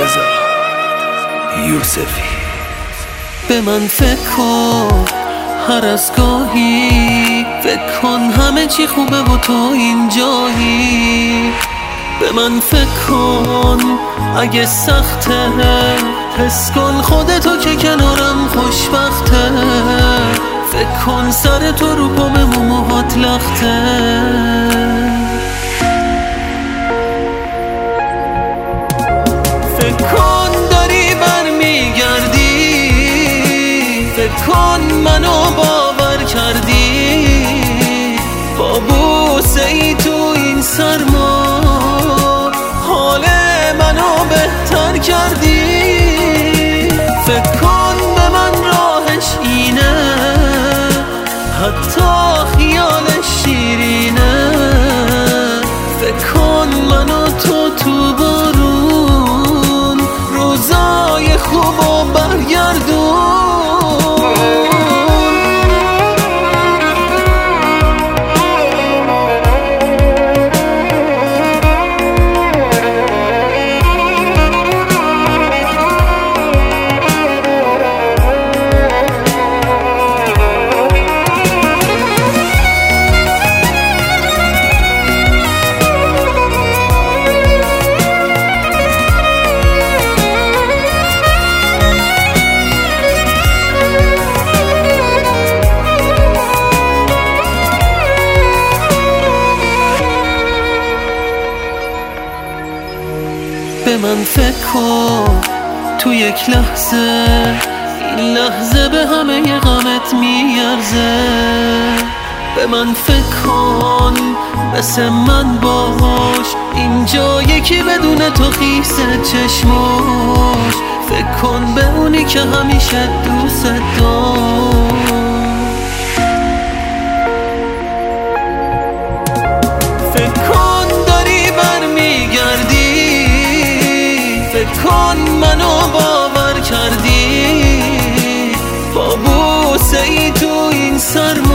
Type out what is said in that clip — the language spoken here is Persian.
مرتضی یوسفی. به من فکر کن هر از گاهی، فکر کن همه چی خوبه و تو اینجایی. به من فکر کن اگه سخته، حس کن خودتو که کنارم خوشبخته. فکر کن سر تو رو پام موهات لخته. فکر کن داری برمیگردی، فکر کن منو باور کردی. با بوسه ای تو این سرما حال منو بهتر کردی. فکر کن به من راهش اینه، حتی خیالش شیرینه. فکر کن منو تو بارون، روزای خوبو برگردون. به من فکر کن تو یک لحظه، این لحظه به همه غمت میارزه. به من فکر کن مثل من باش، اینجا یکی بدون تو خیسه چشماش. فکر کن به اونی که همیشه دوست داشت. فکر کن داری برمیگردی، فکر کن منو باور کردی. با بوسه ای تو این سرما